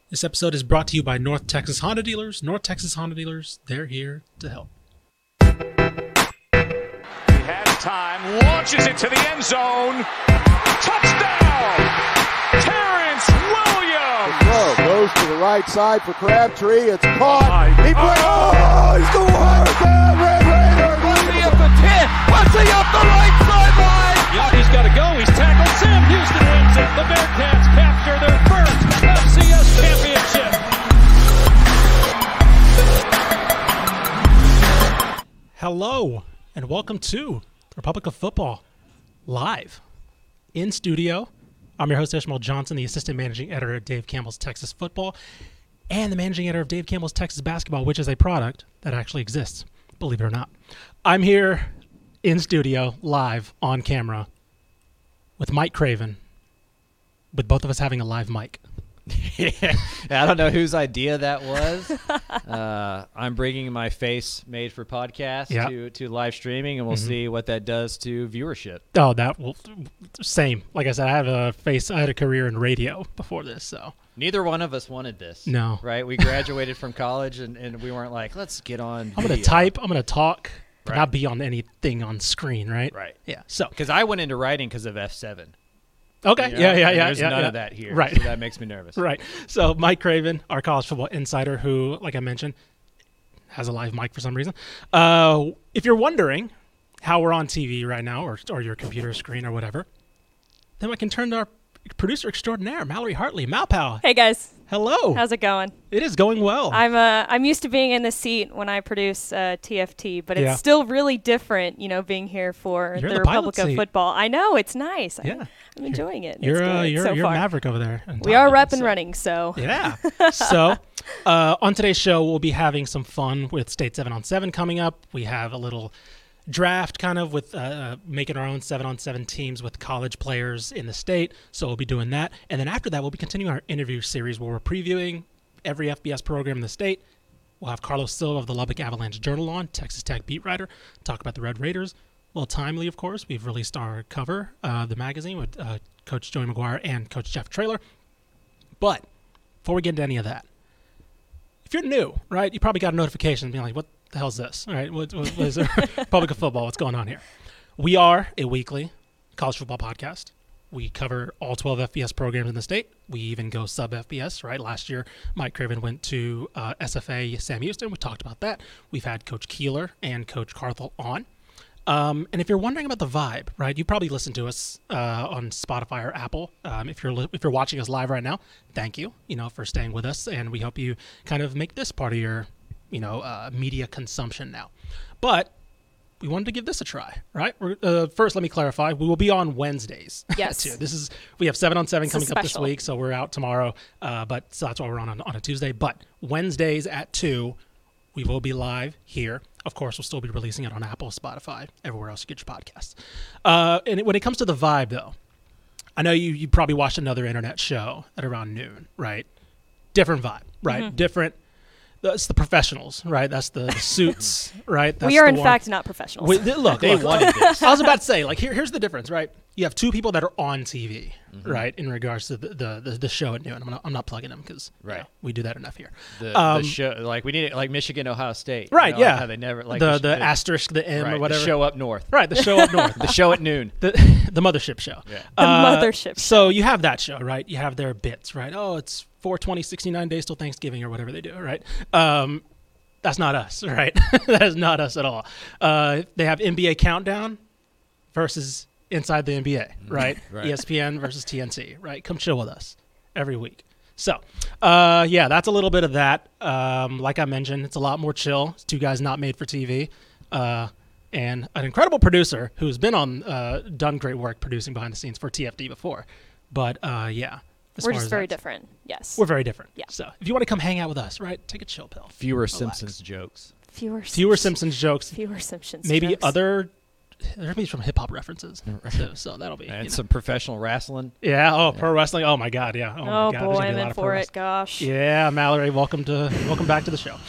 This episode is brought to you by North Texas Honda Dealers. North Texas Honda Dealers, they're here to help. He has time, launches it to the end zone. Touchdown! Terrence Williams! The throw goes to the right side for Crabtree. It's caught. He he's the one. Red Raiders. Wesley up the 10. Wesley up the right sideline. He's got to go. He's tackled. Sam Houston wins it. The Bearcats capture their first FCS championship. Hello, and welcome to Republic of Football live in studio. I'm your host, Ishmael Johnson, the assistant managing editor of Dave Campbell's Texas Football and the managing editor of Dave Campbell's Texas Basketball, which is a product that actually exists, believe it or not. I'm here in studio, live, on camera, with Mike Craven, with both of us having a live mic. I don't know whose idea that was. I'm bringing my face made for podcast to live streaming, and we'll see what that does to viewership. Oh, that will same. Like I said, I had a career in radio before this, so Neither one of us wanted this. No. Right? We graduated from college, and we weren't like, let's get on video. I'm going to type, I'm going to talk, but not be on anything on screen, right? Right. Yeah. So because I went into writing because of F7. Okay. You know? Yeah. There's none of that here. Right. So that makes me nervous. Right. So Mike Craven, our college football insider, who, like I mentioned, has a live mic for some reason. If you're wondering how we're on TV right now, or your computer screen or whatever, then we can turn to our producer extraordinaire, Mallory Hartley. Malpal. Hey guys. Hello. How's it going? It is going well. I'm used to being in the seat when I produce TFT, but it's still really different, being here for the Republic of Football. I know, it's nice. Yeah. I'm enjoying it. You're so a far. maverick over there. We are rep and running, so. Yeah. So on today's show, we'll be having some fun with State 7-on-7 coming up. We have a little draft kind of with making our own 7-on-7 teams with college players in the state. So we'll be doing that. And then after that, we'll be continuing our interview series where we're previewing every FBS program in the state. We'll have Carlos Silva of the Lubbock Avalanche Journal on, Texas Tech beat writer, talk about the Red Raiders. Well, timely, of course. We've released our cover, the magazine, with Coach Joey McGuire and Coach Jeff Traylor. But before we get into any of that, if you're new, right, you probably got a notification being like, what the hell's this? All right, what is it? Republic of Football, what's going on here? We are a weekly college football podcast. We cover all 12 FBS programs in the state. We even go sub-FBS, right? Last year, Mike Craven went to SFA Sam Houston. We talked about that. We've had Coach Keeler and Coach Carthel on. And if you're wondering about the vibe, right, you probably listen to us on Spotify or Apple. If you're watching us live right now, thank you, for staying with us, and we hope you kind of make this part of your, media consumption now. But we wanted to give this a try, right? First, let me clarify: we will be on Wednesdays. Yes. Too. We have 7-on-7 coming up this week, so we're out tomorrow. So that's why we're on a Tuesday. But Wednesdays at 2, we will be live here. Of course, we'll still be releasing it on Apple, Spotify, everywhere else you get your podcasts. And when it comes to the vibe, though, I know you probably watched another internet show at around noon, right? Different vibe, right? Mm-hmm. Different. That's the professionals, right? That's the suits, right? That's we are, in fact, not professionals. Look, they wanted this. I was about to say, here's the difference, right? You have two people that are on TV, right, in regards to the show at noon. I'm not plugging them because we do that enough here. The show, we need it like Michigan, Ohio State. Right, like how they never, the asterisk, the M or whatever. The show up north. Right, the show up north. The show at noon. The mothership show. Yeah. The mothership show. So you have that show, right? You have their bits, right? Oh, it's 420, 69 days till Thanksgiving or whatever they do, right? That's not us, right? That is not us at all. They have NBA Countdown versus Inside the NBA, right? ESPN versus TNT, right? Come chill with us every week. So, that's a little bit of that. Like I mentioned, it's a lot more chill. It's two guys not made for TV. And an incredible producer who's been done great work producing behind the scenes for TFD before. But, we're just very different. Yes. We're very different. Yeah. So if you want to come hang out with us, right, take a chill pill. Fewer Simpsons jokes. Fewer Simpsons jokes. Fewer Simpsons maybe jokes. There may be some hip hop references. So that'll be. And some professional wrestling. Yeah. Oh, pro wrestling. Oh my God. Yeah. Oh my God. boy, I'm in for it. Gosh. Yeah, Mallory, welcome back to the show.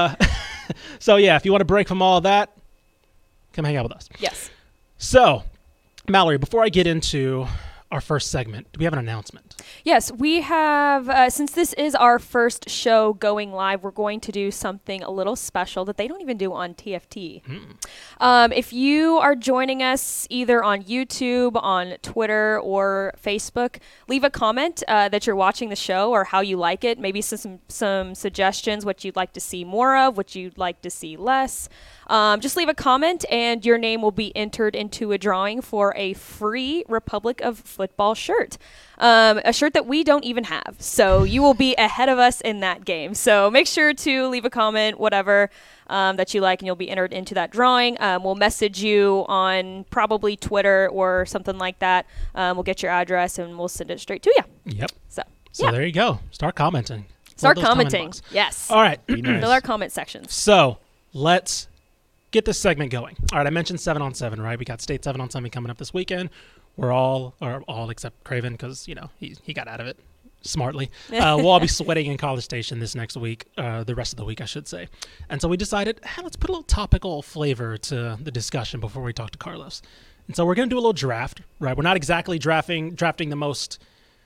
So if you want to break from all of that, come hang out with us. Yes. So, Mallory, before I get into our first segment, do we have an announcement? Yes, we have, since this is our first show going live, we're going to do something a little special that they don't even do on TFT. If you are joining us either on YouTube, on Twitter, or Facebook, leave a comment that you're watching the show or how you like it. Maybe some suggestions, what you'd like to see more of, what you'd like to see less. Just leave a comment and your name will be entered into a drawing for a free Republic of Football shirt. A shirt that we don't even have. So you will be ahead of us in that game. So make sure to leave a comment, whatever that you like, and you'll be entered into that drawing. We'll message you on probably Twitter or something like that. We'll get your address and we'll send it straight to you. Yep. So there you go. Start commenting. Start commenting. Yes. All right. Fill our comment sections. So let's get this segment going. All right, I mentioned 7-on-7, right? We got State 7-on-7 coming up this weekend. We're all except Craven because, he got out of it smartly. We'll all be sweating in College Station this next week, the rest of the week, I should say. And so we decided, let's put a little topical flavor to the discussion before we talk to Carlos. And so we're going to do a little draft, right? We're not exactly drafting the most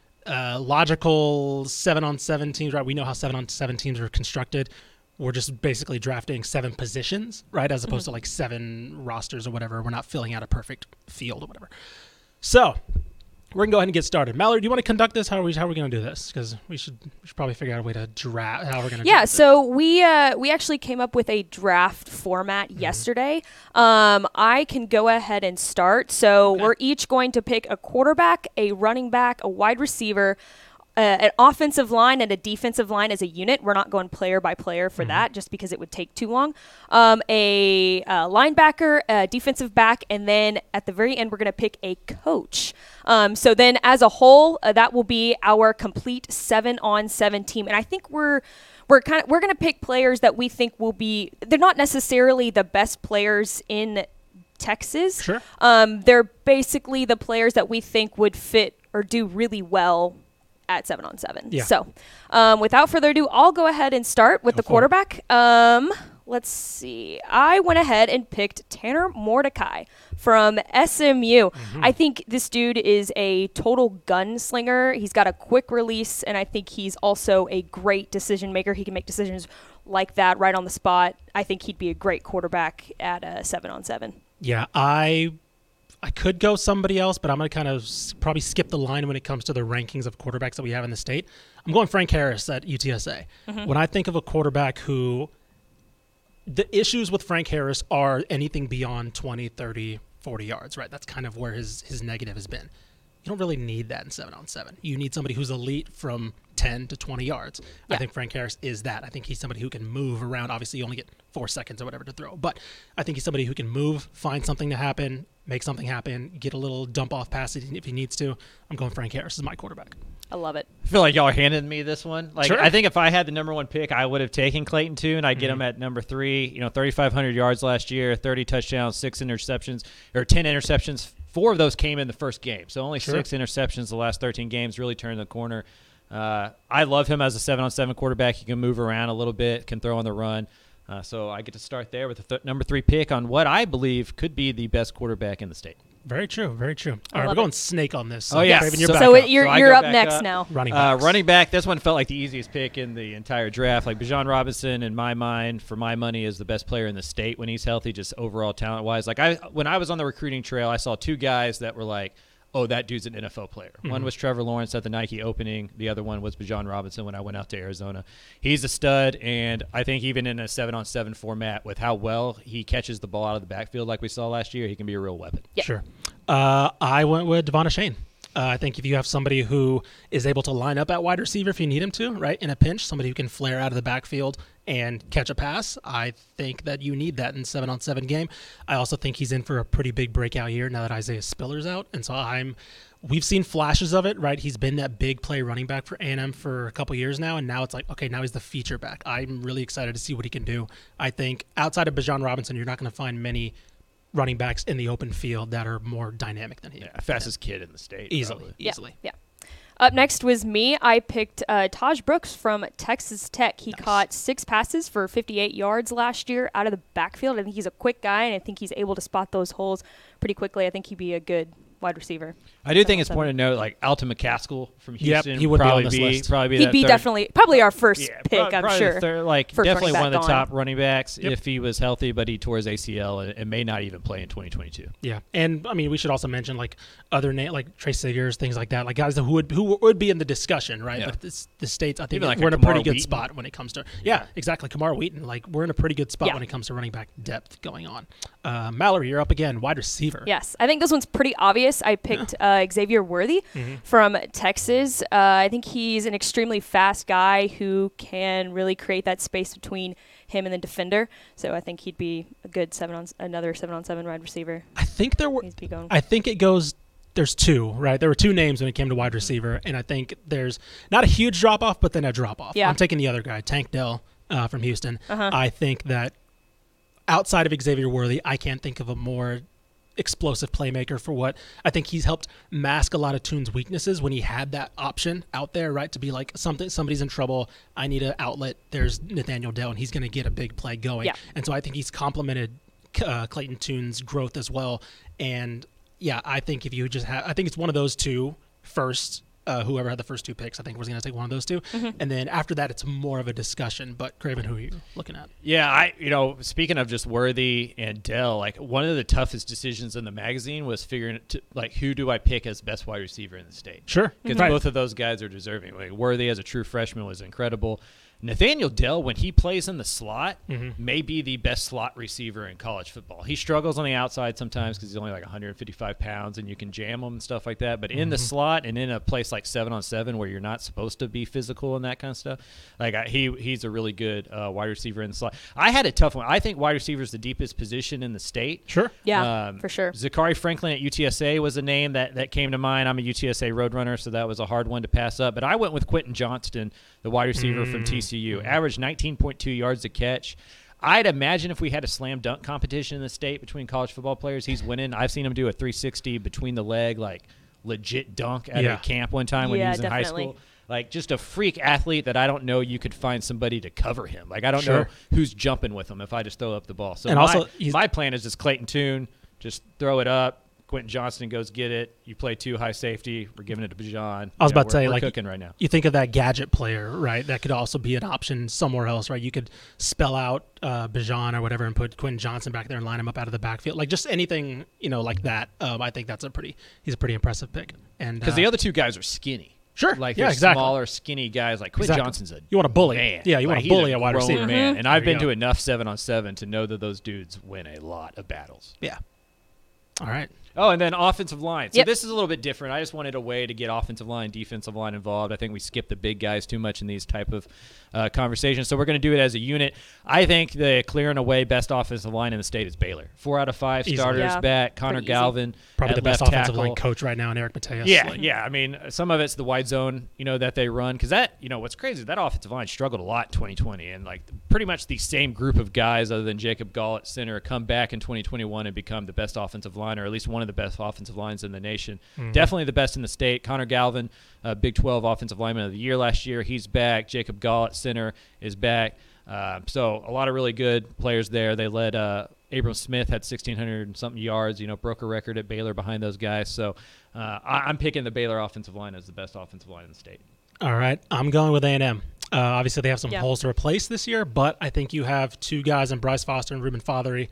logical 7-on-7 teams, right? We know how 7-on-7 teams are constructed. We're just basically drafting 7 positions, right? As opposed to like 7 rosters or whatever. We're not filling out a perfect field or whatever. So we're going to go ahead and get started. Mallory, do you want to conduct this? How are we going to do this? Because we should probably figure out a way to draft, how we're going to draft so we actually came up with a draft format yesterday. I can go ahead and start. So we're each going to pick a quarterback, a running back, a wide receiver, an offensive line and a defensive line as a unit. We're not going player by player for that just because it would take too long. A linebacker, a defensive back, and then at the very end, we're going to pick a coach. So then as a whole, that will be our complete 7-on-7 team. And I think we're going to pick players that we think will be, they're not necessarily the best players in Texas. Sure. They're basically the players that we think would fit or do really well at 7-on-7. Yeah. So without further ado, I'll go ahead and start with the quarterback. Let's see. I went ahead and picked Tanner Mordecai from SMU. I think this dude is a total gunslinger. He's got a quick release, and I think he's also a great decision maker. He can make decisions like that right on the spot. I think he'd be a great quarterback at 7-on-7. Yeah, I could go somebody else, but I'm going to kind of probably skip the line when it comes to the rankings of quarterbacks that we have in the state. I'm going Frank Harris at UTSA. When I think of a quarterback who the issues with Frank Harris are anything beyond 20, 30, 40 yards, right? That's kind of where his negative has been. You don't really need that in 7-on-7. You need somebody who's elite from 10 to 20 yards. Yeah. I think Frank Harris is that. I think he's somebody who can move around. Obviously, you only get 4 seconds or whatever to throw. But I think he's somebody who can move, find something to happen, make something happen, get a little dump-off pass if he needs to. I'm going Frank Harris as my quarterback. I love it. I feel like y'all handed me this one. Sure. I think if I had the number 1 pick, I would have taken Clayton Tune. I'd get him at number 3. 3,500 yards last year, 30 touchdowns, 6 interceptions, or 10 interceptions. 4 of those came in the first game. So only 6 interceptions the last 13 games, really turned the corner. I love him as a 7-on-7 quarterback. He can move around a little bit, can throw on the run. So I get to start there with the number 3 pick on what I believe could be the best quarterback in the state. Very true. Very true. All right, we're going snake on this. Oh, yeah. Craven, you're up next now. Running back, this one felt like the easiest pick in the entire draft. Like Bijan Robinson, in my mind, for my money, is the best player in the state when he's healthy, just overall talent-wise. When I was on the recruiting trail, I saw 2 guys that were like, oh, that dude's an NFL player. One was Trevor Lawrence at the Nike opening. The other one was Bijan Robinson when I went out to Arizona. He's a stud, and I think even in a 7-on-7 format, with how well he catches the ball out of the backfield like we saw last year, he can be a real weapon. Yep. Sure. I went with Devon Achane. I think if you have somebody who is able to line up at wide receiver if you need him to, right, in a pinch, somebody who can flare out of the backfield and catch a pass, I think that you need that in 7-on-7 game. I also think he's in for a pretty big breakout year now that Isaiah Spiller's out. And so we've seen flashes of it, right? He's been that big play running back for A&M for a couple years now, and now it's like, okay, now he's the feature back. I'm really excited to see what he can do. I think outside of Bijan Robinson, you're not going to find many running backs in the open field that are more dynamic than he. Yeah, fastest kid in the state. Easily. Yeah. Up next was me. I picked Taj Brooks from Texas Tech. He caught 6 passes for 58 yards last year out of the backfield. I think he's a quick guy, and I think he's able to spot those holes pretty quickly. I think he'd be a good wide receiver. I do think it's important to note, like Alton McCaskill from Houston, he would be on probably this list. Probably He'd be that definitely probably our first pick, I'm probably sure. The third, like First definitely running one of the back top running backs if he was healthy, but he tore his ACL and may not even play in 2022. Yeah, and I mean we should also mention like other like Trey Siggers, things like that, like guys who would be in the discussion, right? Yeah. But the States, I think Even like we're in a Kamar pretty good Wheaton. spot when it comes to exactly Kamar Wheaton. Like we're in a pretty good spot Yeah. when it comes to running back depth going on. Mallory, you're up again, wide receiver. Yes, I think this one's pretty obvious. I picked Xavier Worthy Mm-hmm. from Texas. I think he's an extremely fast guy who can really create that space between him and the defender. So I think he'd be a good another 7-on-7 wide receiver. I think there were. He'd be going. I think it goes. There's two, right? There were two names when it came to wide receiver, and I think there's not a huge drop off, but then a drop off. Yeah. I'm taking the other guy, Tank Dell from Houston. Uh-huh. I think that outside of Xavier Worthy, I can't think of a more explosive playmaker for what I think he's helped mask a lot of Toon's weaknesses when he had that option out there, right? To be like somebody's in trouble, I need an outlet. There's Nathaniel Dell, and he's going to get a big play going. Yeah. And so I think he's complemented Clayton Toon's growth as well. And yeah, I think if you just have, I think it's one of those two first. Whoever had the first two picks, I think was going to take one of those two. Mm-hmm. And then after that, it's more of a discussion. But Craven, who are you looking at? Yeah, speaking of just Worthy and Dell, like one of the toughest decisions in the magazine was figuring like who do I pick as best wide receiver in the state? Sure. Because Right. both of those guys are deserving. Like Worthy as a true freshman was incredible. Nathaniel Dell, when he plays in the slot, may be the best slot receiver in college football. He struggles on the outside sometimes because he's only like 155 pounds and you can jam him and stuff like that. But in the slot and in a place like 7-on-7 where you're not supposed to be physical and that kind of stuff, like he's a really good wide receiver in the slot. I had a tough one. I think wide receiver is the deepest position in the state. Sure. Yeah, for sure. Zachary Franklin at UTSA was a name that came to mind. I'm a UTSA Roadrunner, so that was a hard one to pass up. But I went with Quentin Johnston, the wide receiver from TCU. Averaged 19.2 yards a catch. I'd imagine if we had a slam dunk competition in the state between college football players, he's winning. I've seen him do a 360 between the leg, like legit dunk at a camp one time when he was in high school. Like just a freak athlete that I don't know you could find somebody to cover him. Like I don't know who's jumping with him if I just throw up the ball. So and also, my plan is just Clayton Toon, just throw it up. Quentin Johnston goes get it. You play two high safety. We're giving it to Bajan. I was about to say, we're like, cooking right now. You think of that gadget player, right? That could also be an option somewhere else, right? You could spell out Bajan or whatever and put Quentin Johnston back there and line him up out of the backfield, like just anything, like that. I think he's a pretty impressive pick. And because the other two guys are skinny. Sure. Like yeah, they're exactly. smaller, skinny guys. Like Quentin Johnston's you want a bully. man. Yeah, you want to bully a wide grown receiver. man. And I've There you been go. to enough 7-on-7 to know that those dudes win a lot of battles. Yeah. All right. Oh, and then offensive line. So Yep. this is a little bit different. I just wanted a way to get offensive line, defensive line involved. I think we skip the big guys too much in these type of conversations. So we're going to do it as a unit. I think the clear and away best offensive line in the state is Baylor. 4 out of 5 Easy. starters Yeah. back. Connor Pretty easy. Galvin. Probably at the best left offensive line tackle. coach right now in Eric Mateus. Yeah, Like, yeah. I mean, some of it's the wide zone, that they run. Because that, what's crazy, that offensive line struggled a lot in 2020. And, like, pretty much the same group of guys other than Jacob Gall at center come back in 2021 and become the best offensive line, or at least one of the best offensive lines in the nation. Definitely the best in the state. Connor Galvin, Big 12 Offensive Lineman of the Year last year. He's back. Jacob Gall at center is back. So a lot of really good players there. They led Abram Smith had 1,600 and something yards, broke a record at Baylor behind those guys. So I'm picking the Baylor offensive line as the best offensive line in the state. All right. I'm going with A&M. Obviously, they have some Yeah. holes to replace this year, but I think you have two guys in Bryce Foster and Ruben Fothery.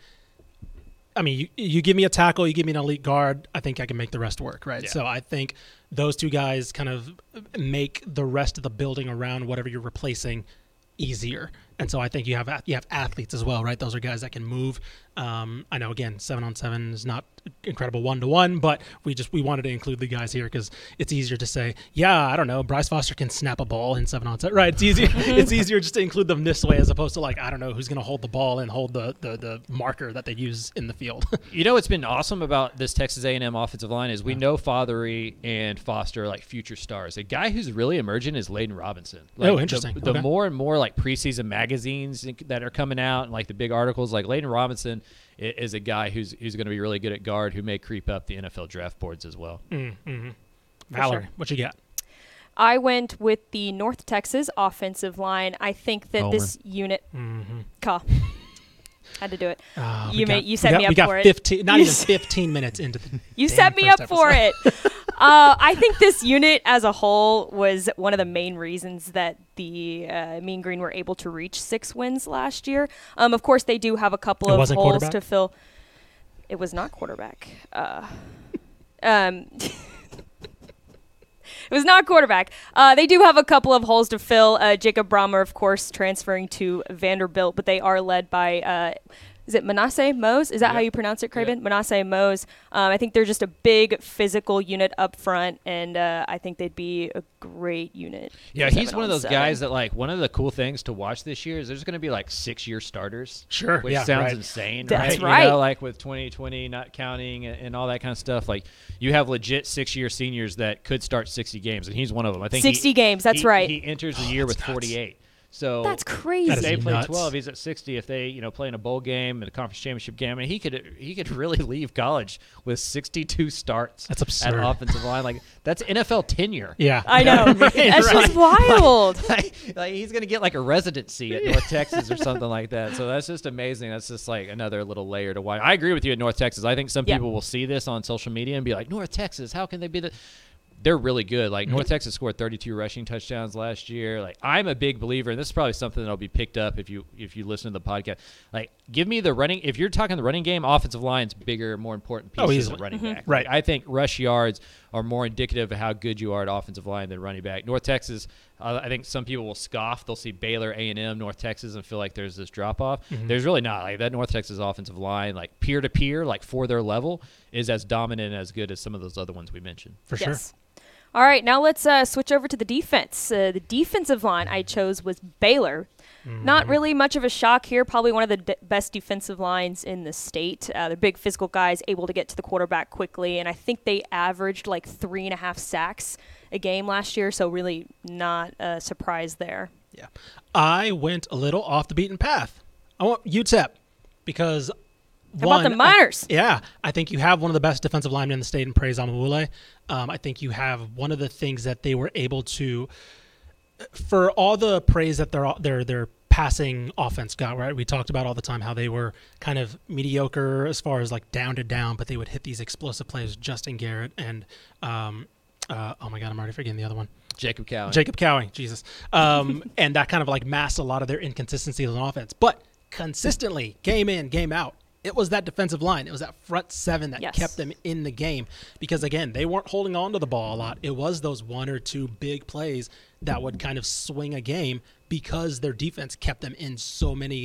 I mean, you give me a tackle, you give me an elite guard, I think I can make the rest work, right? Yeah. So I think those two guys kind of make the rest of the building around whatever you're replacing easier. And so I think you have athletes as well, right? Those are guys that can move. I know, again, 7-on-7 is not incredible 1-to-1, but we wanted to include the guys here because it's easier to say, yeah, I don't know, Bryce Foster can snap a ball in 7-on-7, right? It's easier. It's easier just to include them this way as opposed to like, I don't know, who's going to hold the ball and hold the marker that they use in the field. What's been awesome about this Texas A&M offensive line is we know Fothery and Foster are like future stars. A guy who's really emerging is Layden Robinson. Like, interesting. The Okay. more and more like preseason magazines that are coming out and like the big articles, like Layden Robinson is a guy who's going to be really good at guard who may creep up the NFL draft boards as well. Mallory, sure. what you got? I went with the North Texas offensive line. I think that Homer. this unit. Had to do it. You set me up for it. 15, not even 15 minutes into the You set me up for it. I think this unit as a whole was one of the main reasons that the Mean Green were able to reach 6 wins last year. Of course, they do have a couple of holes to fill. It was not quarterback. It was not quarterback. They do have a couple of holes to fill. Jacob Brahmer, of course, transferring to Vanderbilt, but they are led by, is it Manasseh Mose? Is that how you pronounce it, Craven? Manasseh Mose. I think they're just a big physical unit up front, and I think they'd be a great unit. Yeah, he's one of those guys that, like, one of the cool things to watch this year is there's going to be, like, 6-year starters. Sure. Which sounds insane, That's right? You know, like with 2020 not counting and all that kind of stuff. Like, you have legit 6-year seniors that could start 60 games, and he's one of them. I think 60 games, that's right. He enters the year with 48. So that's crazy. If they play nuts. 12, he's at 60. If they, play in a bowl game and a conference championship game, I mean, he could really leave college with 62 starts. That's absurd. At offensive line. Like, that's NFL tenure. Yeah, I know. That's just wild. like he's gonna get like a residency at North Texas or something like that. So that's just amazing. That's just like another little layer to why. I agree with you at North Texas. I think some people will see this on social media and be like, North Texas, how can they be the? They're really good. Like, North Texas scored 32 rushing touchdowns last year. Like, I'm a big believer, and this is probably something that'll be picked up if you listen to the podcast. Like, give me the running. If you're talking the running game, offensive line's bigger, more important pieces of running back. Right. Like, I think rush yards are more indicative of how good you are at offensive line than running back. North Texas, I think some people will scoff. They'll see Baylor, A&M, North Texas, and feel like there's this drop-off. There's really not. Like, that North Texas offensive line, like peer-to-peer, like for their level, is as dominant and as good as some of those other ones we mentioned. For sure. All right, now let's switch over to the defense. The defensive line I chose was Baylor. Not really much of a shock here. Probably one of the best defensive lines in the state. They're big physical guys, able to get to the quarterback quickly, and I think they averaged like 3.5 sacks a game last year, so really not a surprise there. Yeah. I went a little off the beaten path. I want UTEP because How about the Miners? I think you have one of the best defensive linemen in the state in Praise Amawule. I think you have one of the things that they were able to, for all the praise that their passing offense got, right? We talked about all the time how they were kind of mediocre as far as like down to down, but they would hit these explosive plays. Justin Garrett and oh my God, I'm already forgetting the other one. Jacob Cowing, Jesus. And that kind of like masked a lot of their inconsistencies on offense. But consistently, game in, game out, it was that defensive line. It was that front seven that kept them in the game because, again, they weren't holding on to the ball a lot. It was those one or two big plays that would kind of swing a game because their defense kept them in so many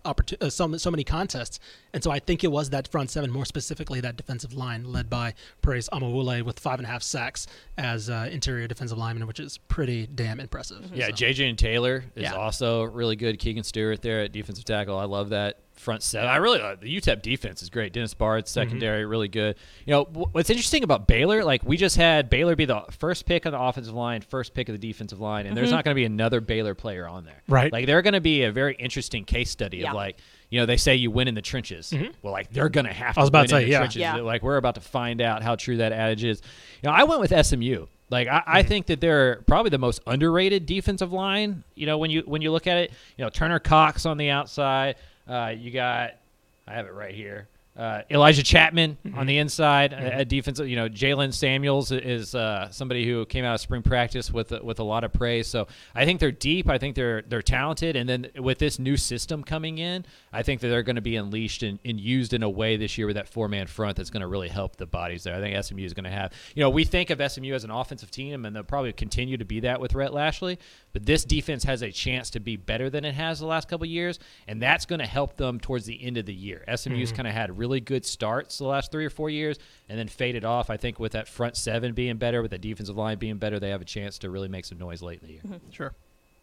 so many contests. And so I think it was that front seven, more specifically that defensive line led by Praise Amawule with 5.5 sacks as interior defensive lineman, which is pretty damn impressive. Yeah, so. JJ and Taylor is also really good. Keegan Stewart there at defensive tackle. I love that front seven. I really the UTEP defense is great. Dennis Bard, secondary, really good. You know, what's interesting about Baylor, like we just had Baylor be the first pick on the offensive line, first pick of the defensive line, and there's not going to be another Baylor player on there. Right. Like they're going to be a very interesting case study of like, you know, they say you win in the trenches. Well, like they're going to have to win in the trenches. Yeah. Like we're about to find out how true that adage is. You know, I went with SMU. Like I think that they're probably the most underrated defensive line. You know, when you look at it, you know, Turner Cox on the outside. You got, I have it right here. Elijah Chapman on the inside, a defensive. You know, Jalen Samuels is somebody who came out of spring practice with a lot of praise. So I think they're deep. I think they're talented. And then with this new system coming in, I think that they're going to be unleashed and used in a way this year with that 4-man front that's going to really help the bodies there. I think SMU is going to have. You know, we think of SMU as an offensive team, and they'll probably continue to be that with Rhett Lashley. But this defense has a chance to be better than it has the last couple of years, and that's going to help them towards the end of the year. SMU's kind of had really good starts the last 3 or 4 years and then faded off. I think with that front seven being better, with the defensive line being better, they have a chance to really make some noise late in the year. Sure.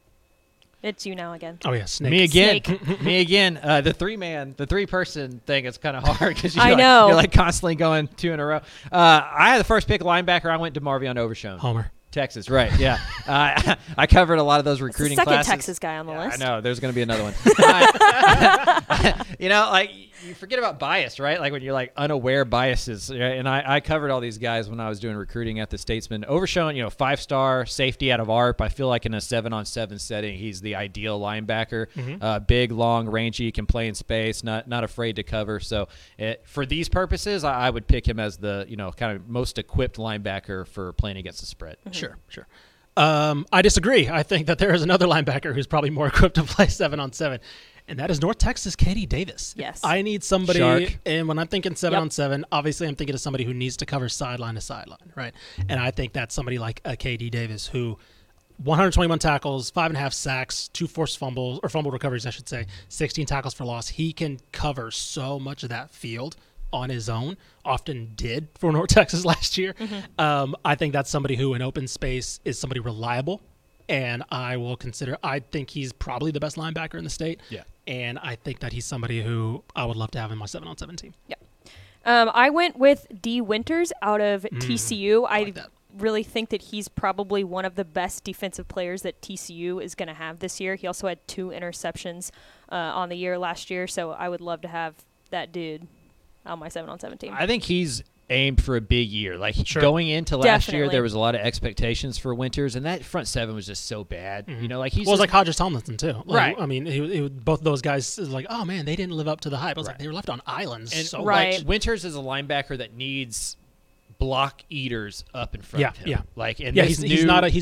It's you now again. Oh, yeah, Snake. Me again. Snake. Me again. The 3-person thing is kind of hard because I know. You're like constantly going 2 in a row. I had the first pick linebacker. I went to Marvion Overshown. Homer. Texas, right? Yeah, I covered a lot of those recruiting second classes. Texas guy on the list. I know. There's going to be another one. You forget about bias, right? Like when you're like unaware biases. Right? And I covered all these guys when I was doing recruiting at the Statesman. Overshown, 5-star safety out of ARP. I feel like in a 7-on-7 setting, he's the ideal linebacker. Big, long, rangy, can play in space, not afraid to cover. So for these purposes, I would pick him as the kind of most equipped linebacker for playing against the spread. Sure. I disagree. I think that there is another linebacker who's probably more equipped to play 7-on-7, and that is North Texas KD Davis. Yes. I need somebody, Shark. and when I'm thinking 7-on-7, obviously I'm thinking of somebody who needs to cover sideline to sideline, right? And I think that's somebody like a KD Davis who 121 tackles, 5.5 sacks, 2 forced fumbles, or fumble recoveries, I should say, 16 tackles for loss. He can cover so much of that field on his own, often did for North Texas last year. I think that's somebody who in open space is somebody reliable, and I think he's probably the best linebacker in the state. Yeah. And I think that he's somebody who I would love to have in my 7-on-7 team. Yeah. I went with D. Winters out of TCU. I like that. Really think that he's probably one of the best defensive players that TCU is going to have this year. He also had 2 interceptions on the year last year, so I would love to have that dude on my 7-on-7 team. I think he's aimed for a big year. Like going into last year, there was a lot of expectations for Winters, and that front 7 was just so bad. He's like Hodges Tomlinson too. Right. I mean, both those guys like, oh man, they didn't live up to the hype. I was like, they were left on islands. And so right. much. Winters is a linebacker that needs block eaters up in front of him. Yeah. Like, and he's not a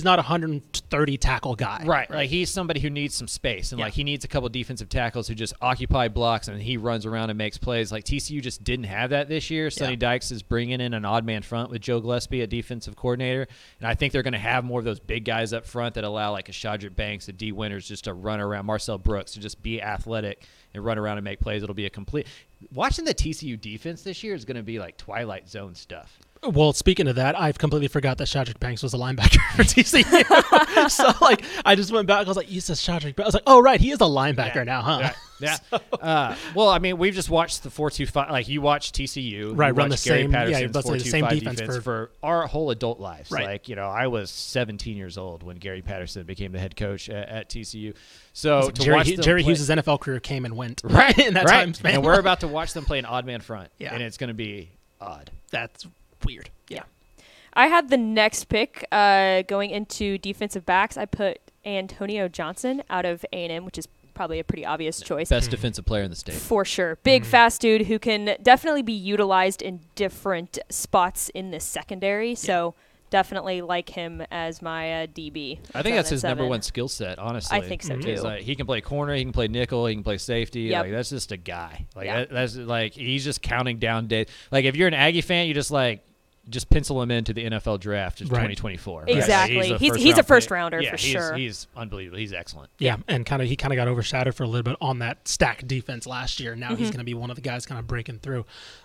130 tackle guy. Right. Like he's somebody who needs some space, and like he needs a couple defensive tackles who just occupy blocks, and he runs around and makes plays. Like TCU just didn't have that this year. Sonny Dykes is bringing in an odd man front with Joe Gillespie, a defensive coordinator, and I think they're going to have more of those big guys up front that allow like a Shadrick Banks, a D. Winters just to run around, Marcel Brooks to just be athletic and run around and make plays. It'll be a complete. Watching the TCU defense this year is going to be like Twilight Zone stuff. Well, speaking of that, I've completely forgot that Shadrick Banks was a linebacker for TCU. So, like, I just went back. I was like, you said Shadrick Banks. I was like, oh, right, he is a linebacker now, huh? Yeah. Well, I mean, we've just watched the 4-2-5. Like, you watch TCU. Right, you run watch the Gary same, Patterson's the same 4-2-5 defense for our whole adult lives. Right. Like, I was 17 years old when Gary Patterson became the head coach at TCU. So, Jerry Hughes' NFL career came and went right in that time span. And we're about to watch them play an odd man front. Yeah. And it's going to be odd. That's weird. Yeah. I had the next pick going into defensive backs. I put Antonio Johnson out of A&M, which is probably a pretty obvious choice. Best defensive player in the state. For sure. Big, fast dude who can definitely be utilized in different spots in the secondary. So definitely like him as my DB. I think that's his number one skill set, honestly. I think so, too. Like, he can play corner, he can play nickel, he can play safety. Yep. Like, that's just a guy. Like that's like he's just counting down days. Like if you're an Aggie fan, you just pencil him into the NFL draft in 2024. Right? Exactly. Like, he's a first rounder for sure. He's unbelievable. He's excellent. Yeah, and he kind of got overshadowed for a little bit on that stacked defense last year. Now he's going to be one of the guys kind of breaking through.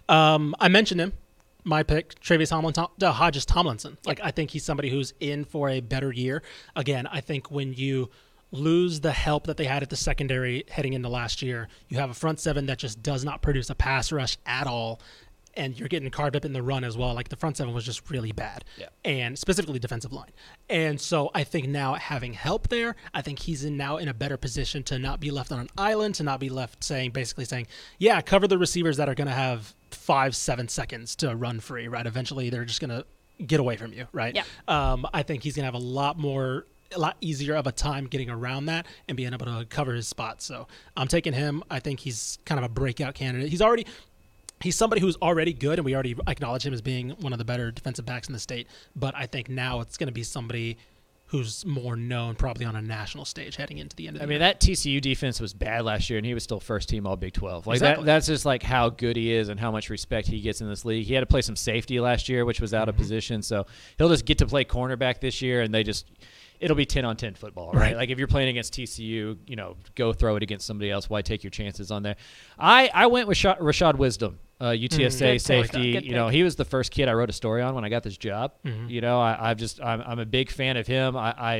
I mentioned him. My pick, Hodges Tomlinson. Like, I think he's somebody who's in for a better year. Again, I think when you lose the help that they had at the secondary heading into last year, you have a front 7 that just does not produce a pass rush at all. And you're getting carved up in the run as well. Like, the front 7 was just really bad, and specifically defensive line. And so I think now having help there, I think he's now in a better position to not be left on an island, to not be left basically saying, yeah, cover the receivers that are going to have 5-7 seconds to run free, right? Eventually they're just going to get away from you, right? Yeah. I think he's going to have a lot easier of a time getting around that and being able to cover his spot. So I'm taking him. I think he's kind of a breakout candidate. He's somebody who's already good, and we already acknowledge him as being one of the better defensive backs in the state. But I think now it's going to be somebody who's more known probably on a national stage heading into the end of the year. I mean, that TCU defense was bad last year, and he was still first team all Big 12. Like exactly. That's just like how good he is and how much respect he gets in this league. He had to play some safety last year, which was out of position. So he'll just get to play cornerback this year, and it'll be 10-on-10 football, right? Like if you're playing against TCU, go throw it against somebody else. Why take your chances on there? I went with Rashad Wisdom. UTSA safety. He was the first kid I wrote a story on when I got this job. I'm a big fan of him. I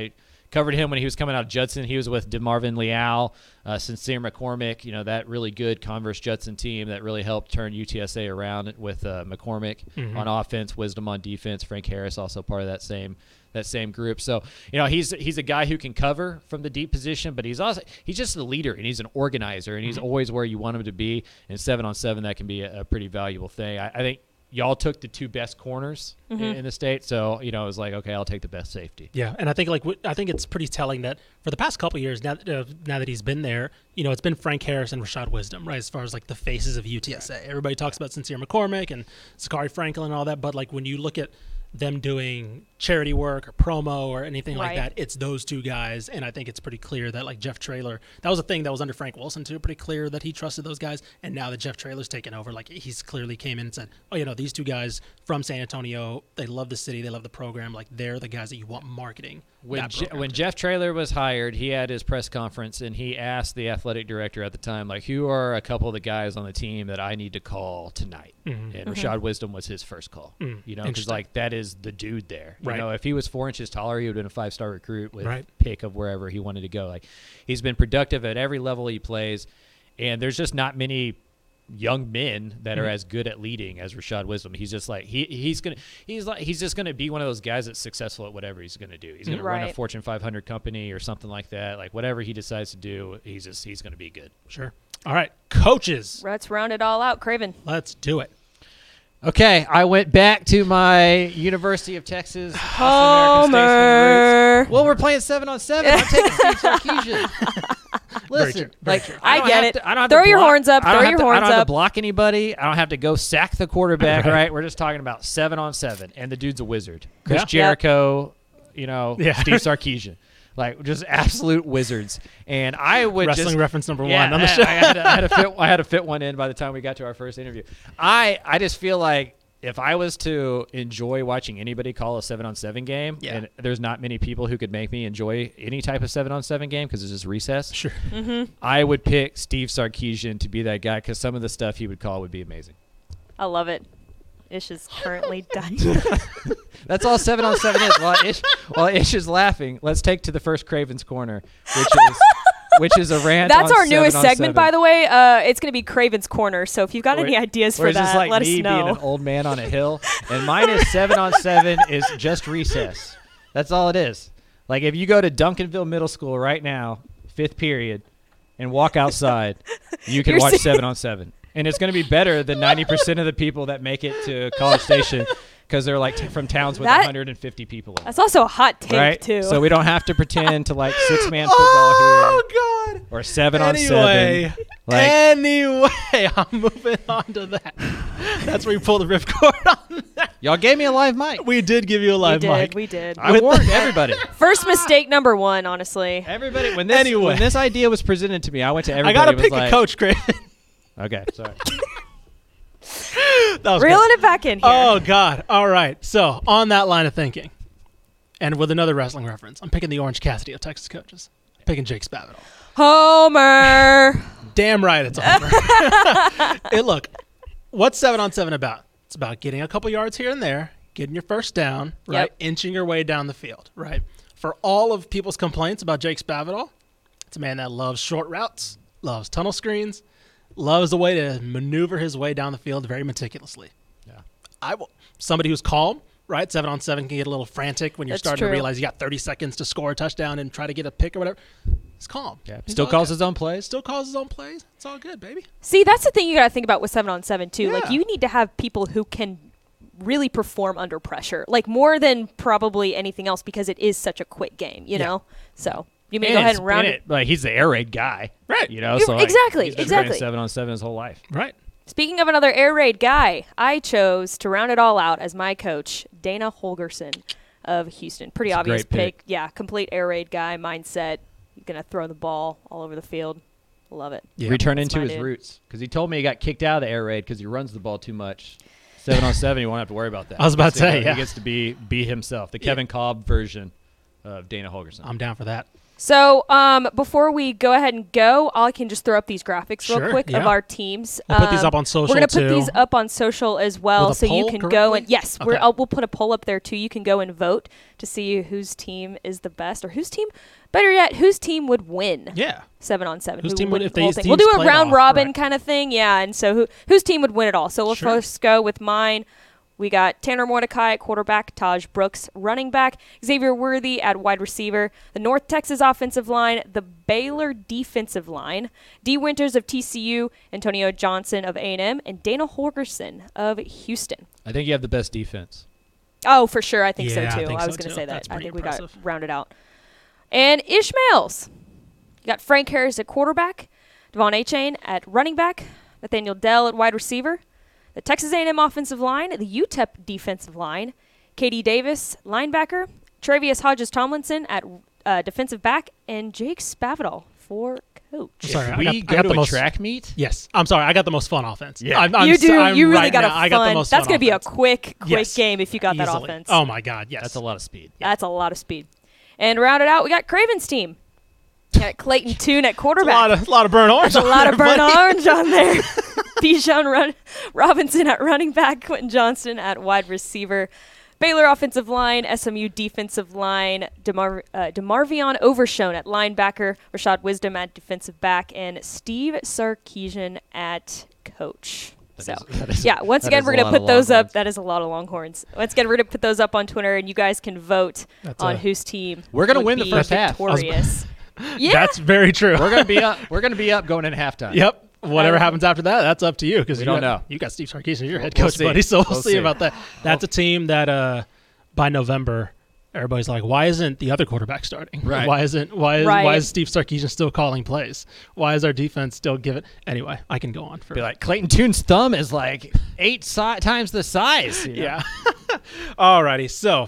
Covered him when he was coming out of Judson. He was with DeMarvin Leal, Sincere McCormick, that really good Converse Judson team that really helped turn UTSA around with McCormick on offense, Wisdom on defense. Frank Harris also part of that same group. So, he's a guy who can cover from the deep position, but he's just a leader, and he's an organizer, and he's always where you want him to be. And 7-on-7, that can be a pretty valuable thing. I think y'all took the 2 best corners in the state, so it was like, okay, I'll take the best safety. Yeah, and I think it's pretty telling that for the past couple of years, now that he's been there, it's been Frank Harris and Rashad Wisdom, right? As far as like the faces of UTSA, everybody talks about Sincere McCormick and Sakari Franklin and all that, but like when you look at them doing charity work or promo or anything like that, it's those 2 guys. And I think it's pretty clear that like Jeff Traylor, that was a thing that was under Frank Wilson too, pretty clear that he trusted those guys. And now that Jeff Traylor's taken over, like he's clearly came in and said, oh, these 2 guys from San Antonio, they love the city, they love the program. Like they're the guys that you want marketing. When Jeff Traylor was hired, he had his press conference and he asked the athletic director at the time, like, who are a couple of the guys on the team that I need to call tonight? And Rashad Wisdom was his first call, because like that is the dude there. If he was 4 inches taller, he would have been a 5-star recruit with pick of wherever he wanted to go. Like he's been productive at every level he plays, and there's just not many young men that are as good at leading as Rashad Wisdom. He's just like he's just gonna be one of those guys that's successful at whatever he's gonna do. He's gonna run a Fortune 500 company or something like that. Like whatever he decides to do, he's gonna be good. Sure. All right, coaches. Let's round it all out, Craven. Let's do it. Okay, I went back to my University of Texas Homer. roots. Well, we're playing 7-on-7. I'm taking Steve Sarkisian. Listen, I get it. Throw your horns up. I don't have to block anybody. I don't have to go sack the quarterback. Right? We're just talking about 7-on-7, and the dude's a wizard. Chris Jericho, Steve Sarkisian. Like just absolute wizards, and I would wrestling reference number 1 on the show. I had to fit one in by the time we got to our first interview. I just feel like if I was to enjoy watching anybody call a 7-on-7 game, and there's not many people who could make me enjoy any type of 7-on-7 game because it's just recess. Sure, I would pick Steve Sarkisian to be that guy because some of the stuff he would call would be amazing. I love it. Ish is currently done. That's all 7-on-7 is. While Ish is laughing, let's take to the first Craven's Corner, which is a rant. That's on our newest 7-on-7. segment, by the way. It's going to be Craven's Corner. So if you've got any ideas for that, like let us know. Being an old man on a hill, and mine is 7-on-7 is just recess. That's all it is. Like if you go to Duncanville Middle School right now, 5th period, and walk outside, you can watch 7-on-7. And it's going to be better than 90% of the people that make it to College Station because they're like from towns with 150 people in. That's also a hot take, too. So we don't have to pretend to like 6-man football here. God. Or 7-on-7. Anyway, I'm moving on to that. That's where you pull the ripcord on that. Y'all gave me a live mic. We did give you a live mic. We did. I warned everybody. First mistake number 1, honestly. Everybody. When this idea was presented to me, I went to everybody. I got to pick a coach, Craven. Okay, sorry. Reeling it back in here. Oh, God. All right. So, on that line of thinking, and with another wrestling reference, I'm picking the Orange Cassidy of Texas coaches. I'm picking Jake Spavital. Homer. Damn right it's a homer. Look, what's 7-on-7 about? It's about getting a couple yards here and there, getting your first down, right? Inching your way down the field, right? For all of people's complaints about Jake Spavital, it's a man that loves short routes, loves tunnel screens, loves the way to maneuver his way down the field very meticulously. Yeah, somebody who's calm, right? 7-on-7 can get a little frantic when you're starting to realize you got 30 seconds to score a touchdown and try to get a pick or whatever. He's calm. Yeah. Still calls his own plays. It's all good, baby. See, that's the thing you got to think about with 7-on-7 too. Yeah. Like you need to have people who can really perform under pressure, like more than probably anything else, because it is such a quick game, you know. So. You may go ahead and round it. Like he's the air raid guy, right? So exactly, he's been playing 7-on-7 his whole life, right? Speaking of another air raid guy, I chose to round it all out as my coach, Dana Holgerson of Houston. Pretty obvious pick. Yeah, complete air raid guy mindset. You're gonna throw the ball all over the field. Love it. Yeah. Returning to his roots, because he told me he got kicked out of the air raid because he runs the ball too much. 7-on-7, you won't have to worry about that. I was about to say, he gets to be himself, the Kevin Kolb version of Dana Holgerson. I'm down for that. So before we go ahead and go, I can just throw up these graphics real quick of our teams. We'll put these up on social. We're going to put these up on social as well, so you can go and we'll put a poll up there too. You can go and vote to see whose team is the best, or whose team, better yet, whose team would win. Yeah. 7-on-7. Whose team would, if these teams we'll do a round robin right. kind of thing, yeah. And so whose team would win it all? So we'll first go with mine. We got Tanner Mordecai at quarterback, Taj Brooks running back, Xavier Worthy at wide receiver, the North Texas offensive line, the Baylor defensive line, D. Winters of TCU, Antonio Johnson of A&M, and Dana Holgerson of Houston. I think you have the best defense. Oh, for sure. I think so, too. I was going to say that. I think impressive. We got rounded out. And Ishmaels. You got Frank Harris at quarterback, Devon Achane at running back, Nathaniel Dell at wide receiver, the Texas A&M offensive line, the UTEP defensive line, Katie Davis, linebacker, Travius Hodges-Tomlinson at defensive back, and Jake Spavital for coach. Sorry, I got the most track meet? Yes. I'm sorry. I got the most fun offense. Yeah. You really got a fun. That's going to be a quick game if you got that offense. Oh, my God, yes. That's a lot of speed. Yeah. That's a lot of speed. And round it out, we got Craven's team. Got Clayton Toon at quarterback. A lot of burnt orange. There's a lot of burnt orange on there. Bijan Robinson at running back, Quentin Johnston at wide receiver, Baylor offensive line, SMU defensive line, DeMarvion Overshone at linebacker, Rashad Wisdom at defensive back, and Steve Sarkisian at coach. Once again, we're going to put those up. That is a lot of Longhorns. Once again, we're going to put those up on Twitter, and you guys can vote on whose team we're going to win the first half. Yeah, that's very true. We're going to be up. We're going to be up going into halftime. Yep. Whatever happens after that, that's up to you, because you don't know. You got Steve Sarkisian, your head coach, buddy. So we'll see about that. That's a team that by November, everybody's like, why isn't the other quarterback starting? Right. Why is Steve Sarkisian still calling plays? Why is our defense still giving? Anyway, I can go on. Be like, Clayton Toon's thumb is like 8 times the size. You know? Yeah. Alrighty. So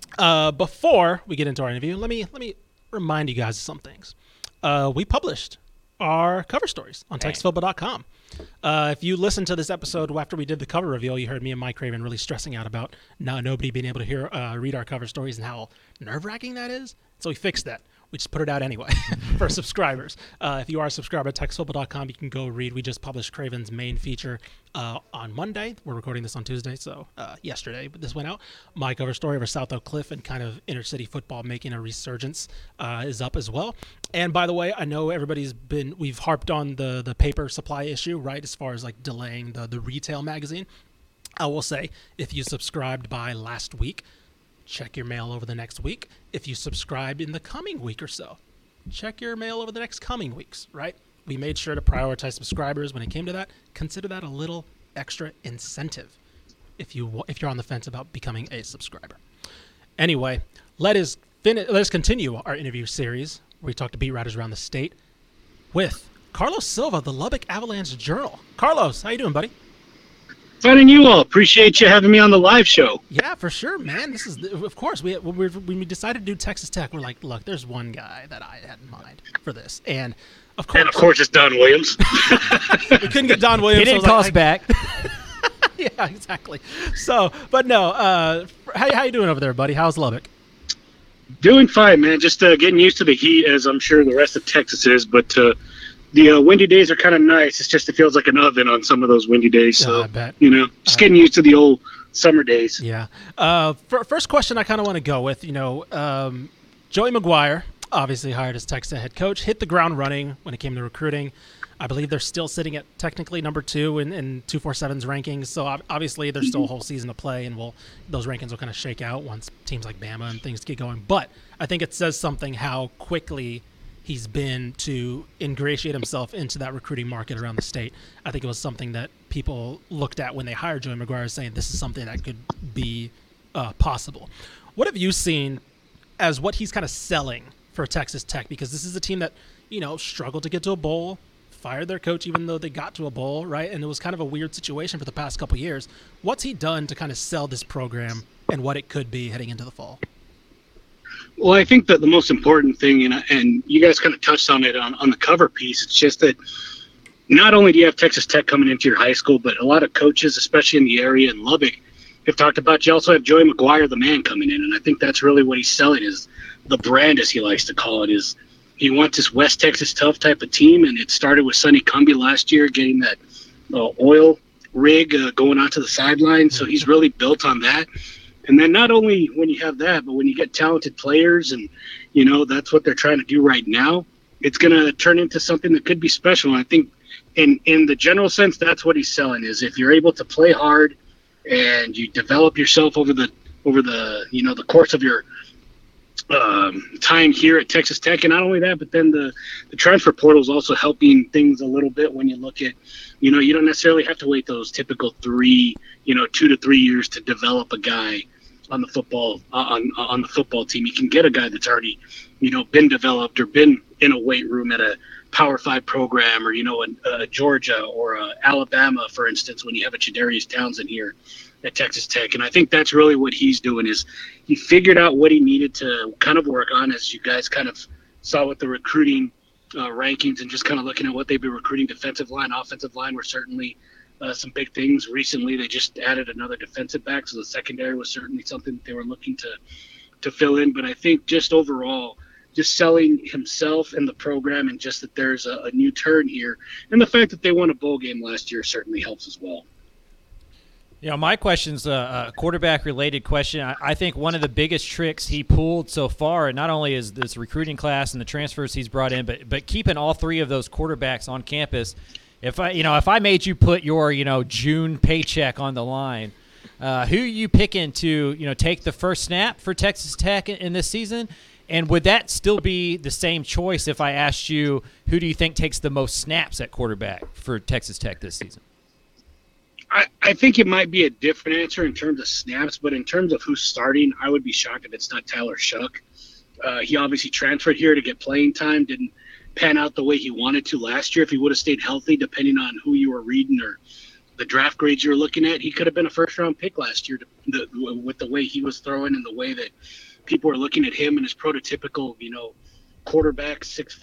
before we get into our interview, let me remind you guys of some things. We published our cover stories on TexasFootball.com. If you listened to this episode after we did the cover reveal, you heard me and Mike Craven really stressing out about nobody being able to read our cover stories and how nerve-wracking that is. So we fixed that. We just put it out anyway for subscribers. If you are a subscriber at TexasFootball.com, you can go read. We just published Craven's main feature on Monday. We're recording this on Tuesday, so yesterday, but this went out. My cover story over South Oak Cliff and kind of inner city football making a resurgence is up as well. And by the way, I know we've harped on the paper supply issue, right, as far as like delaying the retail magazine. I will say, if you subscribed by last week, check your mail over the next week. If you subscribed in the coming week or so, check your mail over the next coming weeks, right? We made sure to prioritize subscribers when it came to that. Consider that a little extra incentive if you're on the fence about becoming a subscriber. Anyway, let us continue our interview series where we talk to beat writers around the state with Carlos Silva, the Lubbock Avalanche Journal. Carlos, how you doing, buddy? Finding you all. Appreciate you having me on the live show. Yeah, for sure, man. This is, of course, when we decided to do Texas Tech, we're like, look, there's one guy that I had in mind for this, and of course, it's Don Williams. We couldn't get Don Williams. He didn't call us back. Yeah, exactly. So, but no, how you doing over there, buddy? How's Lubbock? Doing fine, man. Just getting used to the heat, as I'm sure the rest of Texas is, but the windy days are kind of nice. It's just it feels like an oven on some of those windy days. So, I bet. Just getting used to the old summer days. Yeah. First question I kind of want to go with, Joey McGuire, obviously hired as Texas head coach, hit the ground running when it came to recruiting. I believe they're still sitting at technically number 2 in 247's rankings. So obviously there's still a whole season to play, and those rankings will kind of shake out once teams like Bama and things get going. But I think it says something how quickly he's been to ingratiate himself into that recruiting market around the state. I think it was something that people looked at when they hired Joey McGuire, saying this is something that could be possible. What have you seen as what he's kind of selling for Texas Tech? Because this is a team that, struggled to get to a bowl, fired their coach even though they got to a bowl, right? And it was kind of a weird situation for the past couple of years. What's he done to kind of sell this program and what it could be heading into the fall? Well, I think that the most important thing, and you guys kind of touched on it on the cover piece, it's just that not only do you have Texas Tech coming into your high school, but a lot of coaches, especially in the area in Lubbock, have talked about you also have Joey McGuire, the man, coming in. And I think that's really what he's selling, is the brand, as he likes to call it, is he wants this West Texas tough type of team, and it started with Sonny Cumbie last year getting that oil rig going onto the sideline. So he's really built on that. And then not only when you have that, but when you get talented players, and that's what they're trying to do right now, it's going to turn into something that could be special. And I think in the general sense, that's what he's selling, is if you're able to play hard and you develop yourself over the the course of your time here at Texas Tech. And not only that, but then the transfer portal is also helping things a little bit when you look at, you don't necessarily have to wait those typical 2 to 3 years to develop a guy on the football on the football team. You can get a guy that's already, been developed or been in a weight room at a Power 5 program, or a Georgia or a Alabama, for instance, when you have a Chadarius Townsend here at Texas Tech. And I think that's really what he's doing, is he figured out what he needed to kind of work on, as you guys kind of saw with the recruiting rankings, and just kind of looking at what they've been recruiting. Defensive line, offensive line were certainly some big things. Recently, they just added another defensive back, so the secondary was certainly something that they were looking to fill in. But I think just overall, just selling himself and the program, and just that there's a new turn here. And the fact that they won a bowl game last year certainly helps as well. My question's a quarterback-related question. I think one of the biggest tricks he pulled so far, not only is this recruiting class and the transfers he's brought in, but keeping all three of those quarterbacks on campus. If I made you put your June paycheck on the line, who are you picking to take the first snap for Texas Tech in this season? And would that still be the same choice if I asked you, who do you think takes the most snaps at quarterback for Texas Tech this season? I think it might be a different answer in terms of snaps, but in terms of who's starting, I would be shocked if it's not Tyler Shough. He obviously transferred here to get playing time, didn't pan out the way he wanted to last year. If he would have stayed healthy, depending on who you were reading or the draft grades you were looking at, he could have been a first-round pick last year with the way he was throwing and the way that people were looking at him and his prototypical, quarterback, 6'5",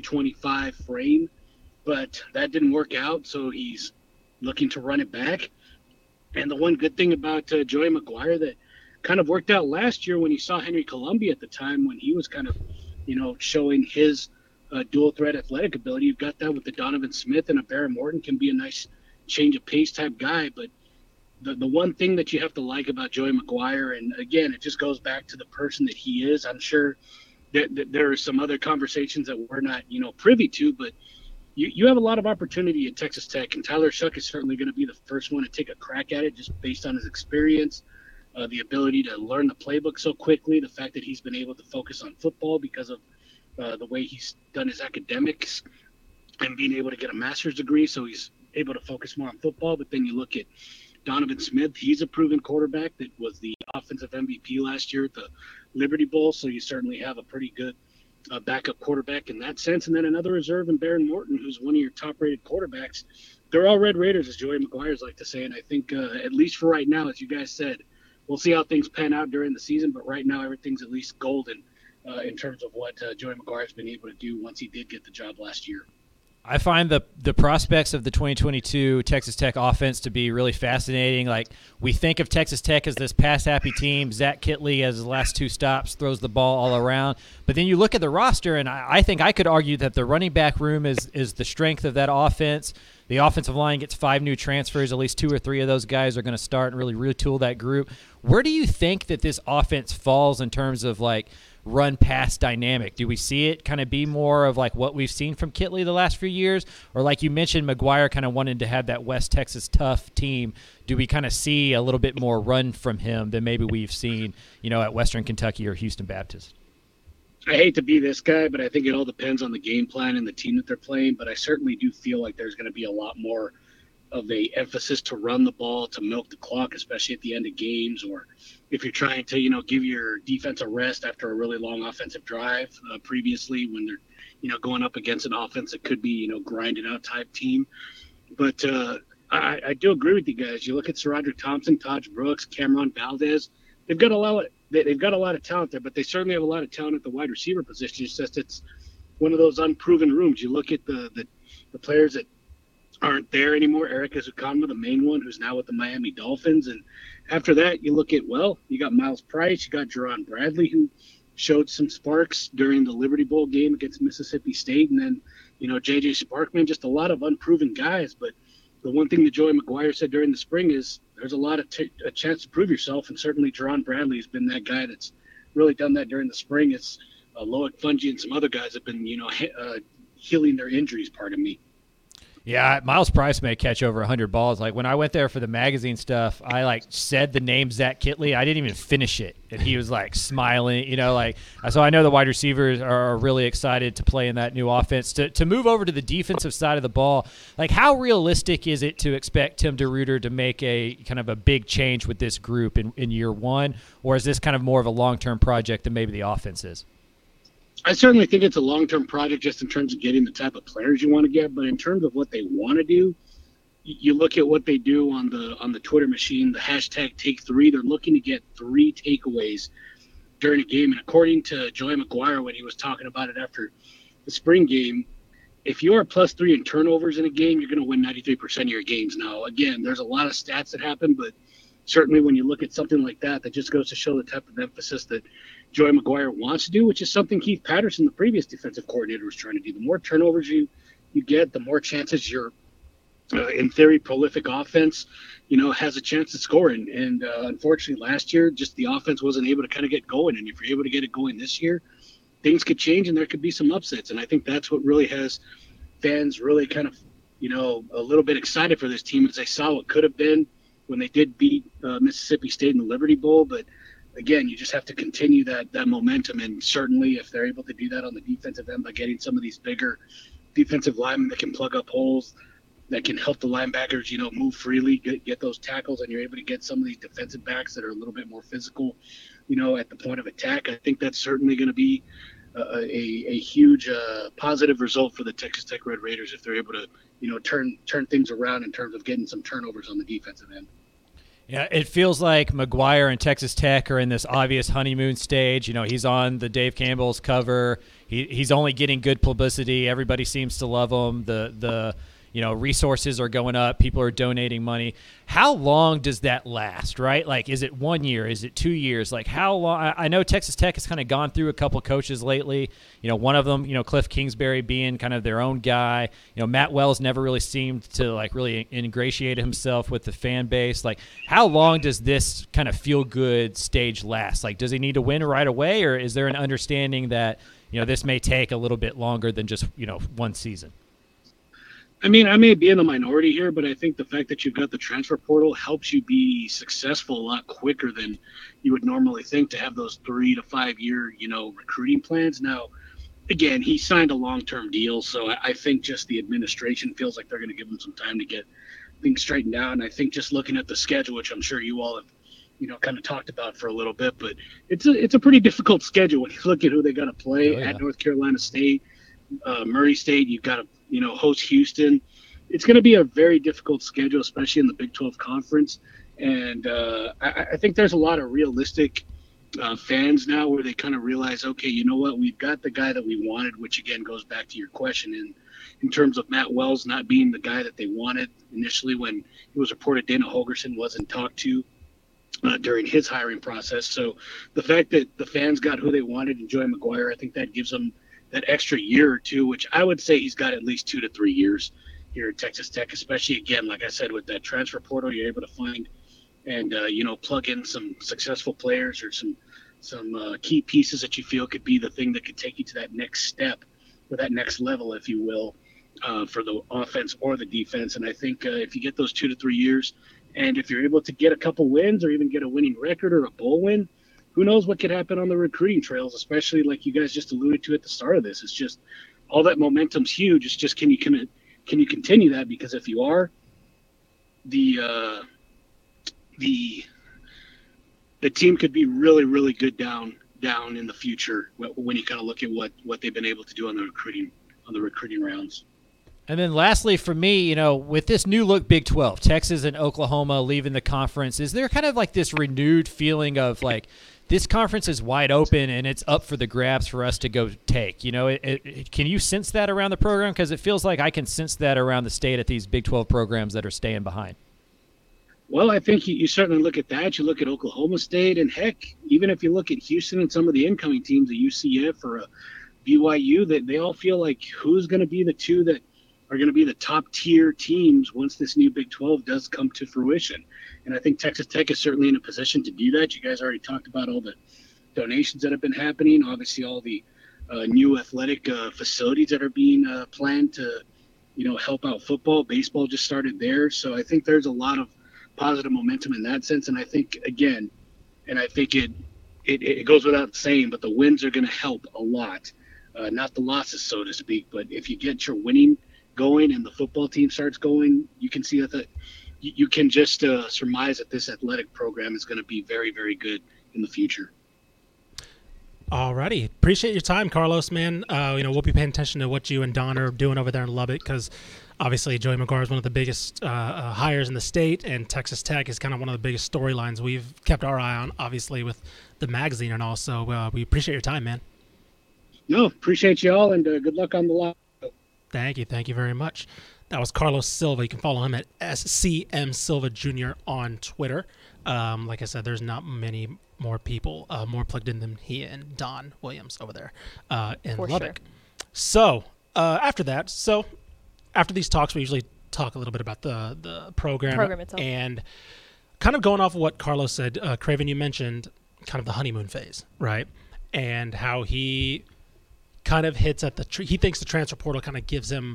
225 frame. But that didn't work out, so he's looking to run it back. And the one good thing about Joey McGuire that kind of worked out last year, when you saw Henry Columbia at the time, when he was kind of, showing his dual threat athletic ability, you've got that with the Donovan Smith, and a Behren Morton can be a nice change of pace type guy. But the one thing that you have to like about Joey McGuire, and again, it just goes back to the person that he is. I'm sure that there are some other conversations that we're not, privy to, but you have a lot of opportunity at Texas Tech, and Tyler Shough is certainly going to be the first one to take a crack at it, just based on his experience, the ability to learn the playbook so quickly, the fact that he's been able to focus on football because of the way he's done his academics and being able to get a master's degree, so he's able to focus more on football. But then you look at Donovan Smith, he's a proven quarterback that was the offensive MVP last year at the Liberty Bowl, so you certainly have a pretty good backup quarterback in that sense. And then another reserve in Behren Morton, who's one of your top-rated quarterbacks. They're all Red Raiders, as Joey McGuire's like to say, and I think at least for right now, as you guys said, we'll see how things pan out during the season, but right now everything's at least golden in terms of what Joey McGuire's been able to do once he did get the job last year. I find the prospects of the 2022 Texas Tech offense to be really fascinating. Like, we think of Texas Tech as this pass-happy team. Zach Kittley, as his last two stops, throws the ball all around. But then you look at the roster, and I think I could argue that the running back room is the strength of that offense. The offensive line gets 5 new transfers. At least 2 or 3 of those guys are going to start and really retool that group. Where do you think that this offense falls in terms of, run-pass dynamic? Do we see it kind of be more of what we've seen from Kittley the last few years? Or like you mentioned, McGuire kind of wanted to have that West Texas tough team. Do we kind of see a little bit more run from him than maybe we've seen, at Western Kentucky or Houston Baptist? I hate to be this guy, but I think it all depends on the game plan and the team that they're playing. But I certainly do feel like there's going to be a lot more of a emphasis to run the ball, to milk the clock, especially at the end of games, or if you're trying to, give your defense a rest after a really long offensive drive previously, when they're, going up against an offense that could be, grinded out type team. But I do agree with you guys. You look at SaRodorick Thompson, Taj Brooks, Cameron Valdez. They've got a lot of talent there, but they certainly have a lot of talent at the wide receiver position. It's just it's one of those unproven rooms. You look at the players that aren't there anymore. Eric Ezukanma, the main one, who's now with the Miami Dolphins. And after that, you look at, you got Miles Price, you got Jerron Bradley, who showed some sparks during the Liberty Bowl game against Mississippi State. And then, J.J. Sparkman, just a lot of unproven guys. But the one thing that Joey McGuire said during the spring is there's a lot of a chance to prove yourself. And certainly Jerron Bradley has been that guy that's really done that during the spring. It's Loic Fouonji and some other guys have been, healing their injuries, pardon me. Yeah, Miles Price may catch over 100 balls. Like when I went there for the magazine stuff, I said the name Zach Kittley. I didn't even finish it, and he was smiling. So I know the wide receivers are really excited to play in that new offense. To move over to the defensive side of the ball, how realistic is it to expect Tim DeRuyter to make a kind of a big change with this group in year one, or is this kind of more of a long-term project than maybe the offense is? I certainly think it's a long-term project just in terms of getting the type of players you want to get. But in terms of what they want to do, you look at what they do on the Twitter machine, the hashtag Take3. They're looking to get 3 takeaways during a game. And according to Joey McGuire, when he was talking about it after the spring game, if you're +3 in turnovers in a game, you're going to win 93% of your games. Now, again, there's a lot of stats that happen, but certainly when you look at something like that, that just goes to show the type of emphasis that Joey McGuire wants to do, which is something Keith Patterson, the previous defensive coordinator, was trying to do. The more turnovers you get, the more chances your, in theory, prolific offense, has a chance to score. And unfortunately, last year, just the offense wasn't able to kind of get going. And if you're able to get it going this year, things could change and there could be some upsets. And I think that's what really has fans really kind of, a little bit excited for this team as they saw what could have been when they did beat Mississippi State in the Liberty Bowl. But again, you just have to continue that momentum, and certainly if they're able to do that on the defensive end by getting some of these bigger defensive linemen that can plug up holes, that can help the linebackers, move freely, get those tackles, and you're able to get some of these defensive backs that are a little bit more physical, at the point of attack. I think that's certainly going to be a huge positive result for the Texas Tech Red Raiders if they're able to, turn things around in terms of getting some turnovers on the defensive end. Yeah, it feels like McGuire and Texas Tech are in this obvious honeymoon stage. He's on the Dave Campbell's cover. He's only getting good publicity. Everybody seems to love him. The resources are going up. People are donating money. How long does that last, right? Is it 1 year? Is it 2 years? How long? I know Texas Tech has kind of gone through a couple coaches lately. One of them, Cliff Kingsbury being kind of their own guy. Matt Wells never really seemed to really ingratiate himself with the fan base. How long does this kind of feel good stage last? Does he need to win right away, or is there an understanding that, this may take a little bit longer than just, one season? I mean, I may be in the minority here, but I think the fact that you've got the transfer portal helps you be successful a lot quicker than you would normally think to have those 3 to 5 year, recruiting plans. Now, again, he signed a long-term deal, so I think just the administration feels like they're going to give him some time to get things straightened out. And I think just looking at the schedule, which I'm sure you all have, kind of talked about for a little bit, but it's a pretty difficult schedule when you look at who they got to play at North Carolina State, Murray State. You've got to host Houston. It's going to be a very difficult schedule, especially in the Big 12 Conference. And I think there's a lot of realistic fans now where they kind of realize, okay, you know what, we've got the guy that we wanted, which again goes back to your question in terms of Matt Wells not being the guy that they wanted initially when it was reported Dana Holgorsen wasn't talked to during his hiring process. So the fact that the fans got who they wanted in Joey McGuire, I think that gives them that extra year or two, which I would say he's got at least 2 to 3 years here at Texas Tech, especially, again, like I said, with that transfer portal, you're able to find and, plug in some successful players or some key pieces that you feel could be the thing that could take you to that next step or that next level, if you will, for the offense or the defense. And I think if you get those 2 to 3 years, and if you're able to get a couple wins or even get a winning record or a bowl win, who knows what could happen on the recruiting trails, especially like you guys just alluded to at the start of this. It's just all that momentum's huge. It's just can you continue that? Because if you are, the team could be really, really good down in the future when you kind of look at what they've been able to do on the recruiting rounds. And then lastly for me, with this new look Big 12, Texas and Oklahoma leaving the conference, is there kind of this renewed feeling of this conference is wide open and it's up for the grabs for us to go take? Can you sense that around the program? Because it feels like I can sense that around the state at these Big 12 programs that are staying behind. Well, I think you certainly look at that. You look at Oklahoma State, and heck, even if you look at Houston and some of the incoming teams, a UCF or a BYU, they all feel like who's going to be the two that are going to be the top tier teams once this new Big 12 does come to fruition. And I think Texas Tech is certainly in a position to do that. You guys already talked about all the donations that have been happening, obviously all the new athletic facilities that are being planned to, help out football. Baseball just started there. So I think there's a lot of positive momentum in that sense. And I think, again, it goes without saying, but the wins are going to help a lot. Not the losses, so to speak, but if you get your winning going and the football team starts going, you can see that you can just surmise that this athletic program is going to be very, very good in the future. Alrighty. Appreciate your time, Carlos, man. We'll be paying attention to what you and Don are doing over there in Lubbock because obviously Joey McGuire is one of the biggest hires in the state, and Texas Tech is kind of one of the biggest storylines we've kept our eye on, obviously, with the magazine and all. So we appreciate your time, man. No, appreciate you all, and good luck on the live. Thank you very much. That was Carlos Silva. You can follow him at SCM Silva Jr. on Twitter. Like I said, there's not many more people more plugged in than he and Don Williams over there in Lubbock. Sure. So after these talks, we usually talk a little bit about the program itself. And kind of going off of what Carlos said, Craven, you mentioned kind of the honeymoon phase, right? And how he kind of hits at he thinks the transfer portal kind of gives him,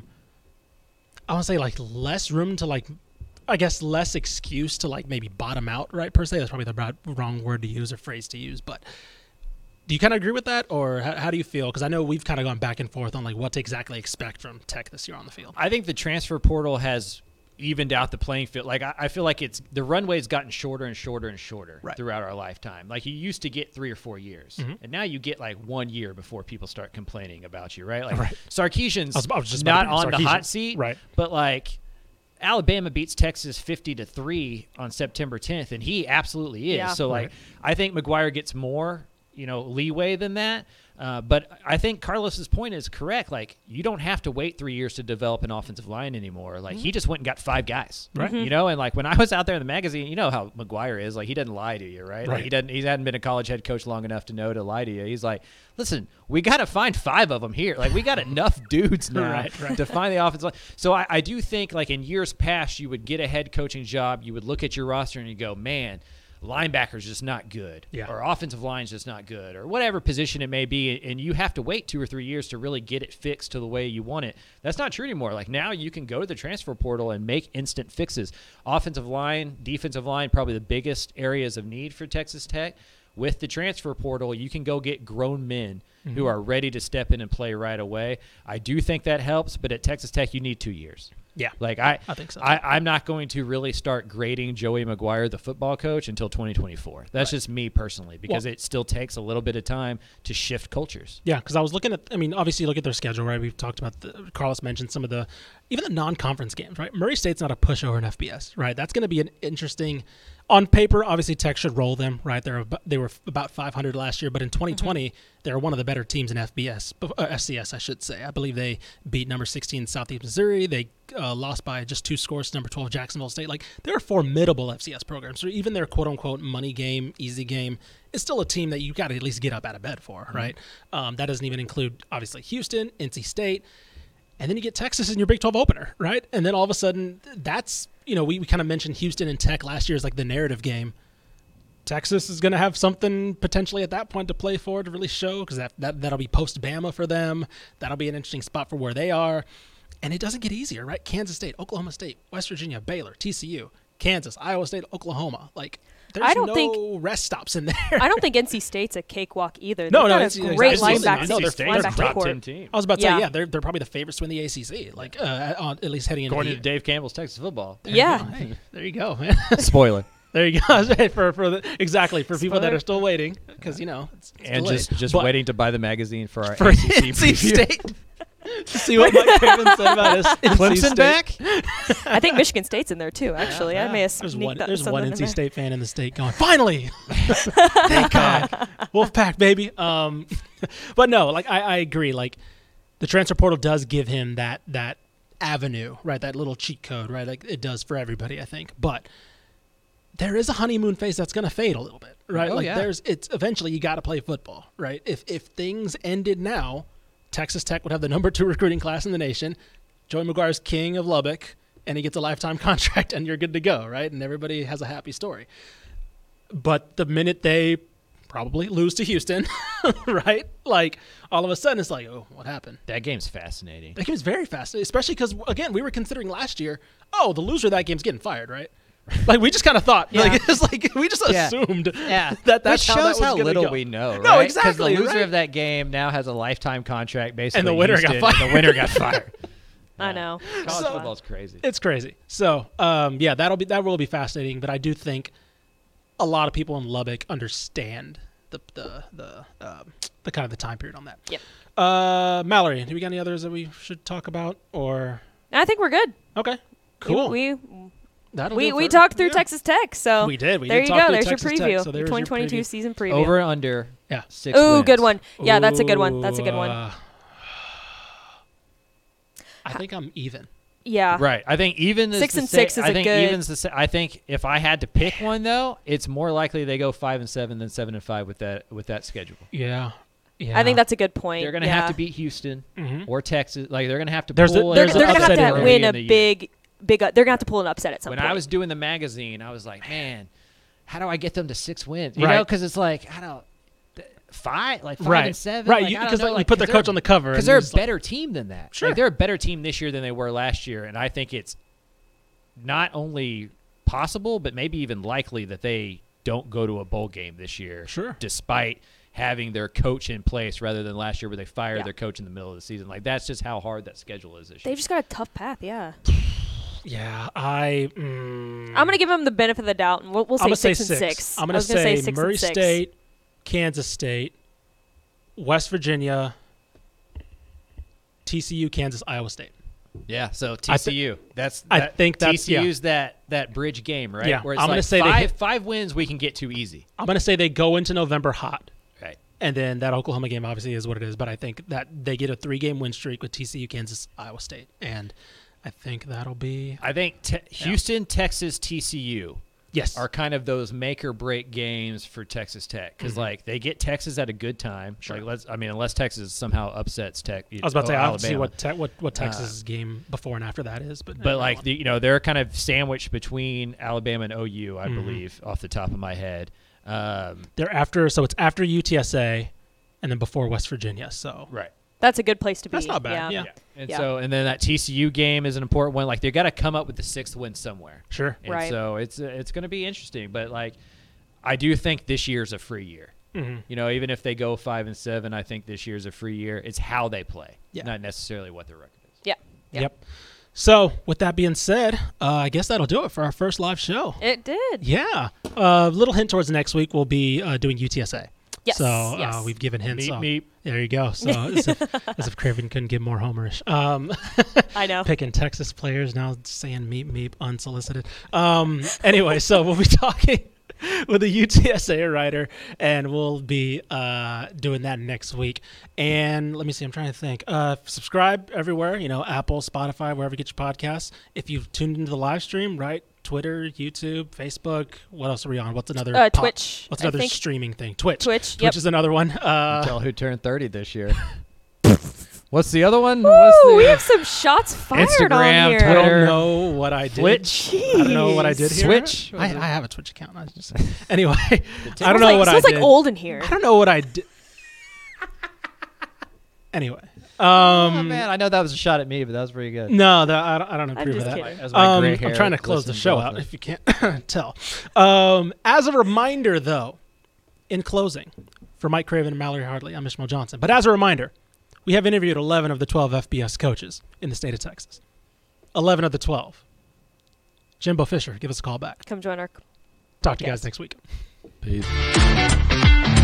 I want to say, like, less room to, like, I guess less excuse to, like, maybe bottom out, right, per se. That's probably the wrong word to use or phrase to use. But do you kind of agree with that, or how do you feel? Because I know we've kind of gone back and forth on, like, what to exactly expect from Tech this year on the field. I think the transfer portal has evened out the playing field. Like, I feel like the runway's gotten shorter and shorter and shorter throughout our lifetime. Like, you used to get 3 or 4 years, and now you get like 1 year before people start complaining about you, right? Like, Sarkisian's I was just not on the hot seat, right? But like, Alabama beats Texas 50-3 on September 10th, and he absolutely is. Yeah. So like, I think McGuire gets more, leeway than that. But I think Carlos's point is correct. Like, you don't have to wait 3 years to develop an offensive line anymore. Like, he just went and got 5 guys, right? And like, when I was out there in the magazine, you know how McGuire is. Like, he doesn't lie to you, right? Like, he hadn't been a college head coach long enough to know to lie to you. He's like, listen, we got to find 5 of them here. Like, we got enough dudes now to find the offensive line. So I do think, like, in years past, you would get a head coaching job. You would look at your roster and you go, man, linebacker's just not good, or offensive line's just not good, or whatever position it may be, and you have to wait 2 or 3 years to really get it fixed to the way you want it. That's not true anymore. Like, now you can go to the transfer portal and make instant fixes. Offensive line, defensive line, probably the biggest areas of need for Texas Tech. With the transfer portal, you can go get grown men who are ready to step in and play right away. I do think that helps, but at Texas Tech, you need 2 years. Yeah, like I think so. I'm not going to really start grading Joey McGuire, the football coach, until 2024. That's just me personally, because it still takes a little bit of time to shift cultures. Yeah, because I was looking at, obviously you look at their schedule, right? We've talked about, Carlos mentioned some of even the non-conference games, right? Murray State's not a pushover in FBS, right? That's going to be an interesting, on paper, obviously Tech should roll them, right? They were about 500 last year, but in 2020, they're one of the better teams in FCS, I should say. I believe they beat number 16 Southeast Missouri. They lost by just 2 scores to number 12 Jacksonville State. Like, they're a formidable FCS program. So even their quote-unquote money game, easy game, is still a team that you got to at least get up out of bed for, right? That doesn't even include, obviously, Houston, NC State, and then you get Texas in your Big 12 opener, right? And then all of a sudden, that's, we kind of mentioned Houston and Tech last year as like the narrative game. Texas is going to have something potentially at that point to play for, to really show, because that'll be post-Bama for them. That'll be an interesting spot for where they are. And it doesn't get easier, right? Kansas State, Oklahoma State, West Virginia, Baylor, TCU, Kansas, Iowa State, Oklahoma. Like, there's no rest stops in there. I don't think NC State's a cakewalk either. No, it's great linebacker. No, they're top 10 team. I was about to say, they're probably the favorites to win the ACC. Like, at least heading into according to Dave Campbell's Texas football. There you go, man. Spoiler. There you go. for people that are still waiting, because it's and delayed. just waiting to buy the magazine for our ACC NC preview. State. To see what Mike Craven said about his Clemson back. I think Michigan State's in there too. Actually, I may have There's sneaked one NC there. State fan in the state going, finally, thank God, Wolfpack baby. But no, like I agree. Like, the transfer portal does give him that avenue, right? That little cheat code, right? Like it does for everybody, I think. But there is a honeymoon phase that's going to fade a little bit, right? Oh, like yeah. it's eventually you got to play football, right? If things ended now, Texas Tech would have the number 2 recruiting class in the nation. Joey McGuire's king of Lubbock, and he gets a lifetime contract, and you're good to go, right? And everybody has a happy story. But the minute they probably lose to Houston, right? Like, all of a sudden, it's like, oh, what happened? That game's fascinating. That game's very fascinating, especially because, again, we were considering last year, the loser of that game's getting fired, right? Like, we just kind of thought. Yeah. Like, it's like we just assumed that's Which how that was shows how gonna little go. we know, right? No, exactly. Because the loser right? of that game now has a lifetime contract, basically. And the winner got Houston, fired. And the winner got fired. I know. College football's crazy. It's crazy. So, that will be fascinating. But I do think a lot of people in Lubbock understand the kind of the time period on that. Yep. Mallory, do we got any others that we should talk about? Or I think we're good. okay, cool. We That'll do it we for- talked through yeah. Texas Tech, so We did. We there did you talk go. through There's Texas your Tech, preview. so The there's your 2022 preview. season preview. Over under. Yeah. 6 Ooh, wins. good one. Yeah, that's a good one. That's a good one. I think I'm even. Yeah. Right. I think even is 6 the and sa- 6 is I a think good- even's the sa- I think if I had to pick one though, it's more likely they go 5-7 than 7-5 with that schedule. Yeah. Yeah. I think that's a good point. They're going to have to beat Houston or Texas. Like they're going to have to There's a- pull. They're there's an an going to have upset to early win in a the year. big. They're going to have to pull an upset at some When point. I was doing the magazine, I was like, man, how do I get them to 6 wins? You Right. know, because it's like I don't 5 right. and 7. Right. Like, I don't Because know, you like, put their 'cause coach they're- on the cover. because and they're a it's like- better team than that. Sure. Like, they're a better team this year than they were last year, and I think it's not only possible, but maybe even likely that they don't go to a bowl game this year. Sure. Despite having their coach in place rather than last year where they fired Yeah. their coach in the middle of the season. Like that's just how hard that schedule is this year. They've just got a tough path. Yeah. Yeah. I'm going to give them the benefit of the doubt, and we'll I'm say gonna say 6 and 6. 6. I'm I gonna was gonna say 6 Murray and 6. State, Kansas State, West Virginia, TCU, Kansas, Iowa State. Yeah, so TCU. I think that's- TCU's that bridge game, right? Yeah, Where it's I'm gonna like say they hit- 5 wins we can get too easy. I'm going to say they go into November hot. Right. And then that Oklahoma game obviously is what it is, but I think that they get a 3-game win streak with TCU, Kansas, Iowa State, and I think that'll be I think Houston, Texas, TCU yes. are kind of those make or break games for Texas Tech because like they get Texas at a good time. Sure. Like unless Texas somehow upsets Tech. I was about to say I have to see Alabama. what Texas' game before and after that is, but But they're kind of sandwiched between Alabama and OU, I believe, off the top of my head. they're after, so it's after UTSA, and then before West Virginia. So Right. That's a good place to be. that's not bad. Yeah, And Yeah. so, and then that TCU game is an important one. Like they got to come up with the 6th win somewhere. sure. And Right. so it's going to be interesting. But like, I do think this year's a free year. Mhm. You know, even if they go 5-7, I think this year's a free year. It's how they play, Yeah. not necessarily what their record is. Yeah. Yeah. Yep. So with that being said, I guess that'll do it for our first live show. It did. Yeah. Little hint towards next week, we'll be doing UTSA. Yes. So yes. we've given hints. Meep. There you go. So as if Craven couldn't get more homerish. I know. Picking Texas players now saying meep unsolicited. Anyway, so we'll be talking with a UTSA writer, and we'll be doing that next week. And let me see, I'm trying to think. Subscribe everywhere, Apple, Spotify, wherever you get your podcasts. If you've tuned into the live stream, right? Twitter, YouTube, Facebook. What else are we on? What's another Twitch, What's I another think. streaming thing? Twitch. Twitch, Twitch yep. is another one. Tell who turned 30 this year. What's the other one? Ooh, we have some shots fired Instagram, on here. I Twitter. don't know what I did. Twitch. I don't know what I did here. Switch? I have a Twitch account. I just anyway. I don't Smells know like, what I smells did. like old in here. I don't know what I did. Anyway, Oh man, I know that was a shot at me, but that was pretty good. no, I don't approve of just that. kidding. As my gray hair I'm trying to close the glistens show off out it. if you can't tell. As a reminder, though, in closing, for Mike Craven and Mallory Hardley, I'm Ishmael Johnson. But as a reminder, we have interviewed 11 of the 12 FBS coaches in the state of Texas. 11 of the 12. Jimbo Fisher, give us a call back. Come join our Talk to you Podcast. guys next week. Peace.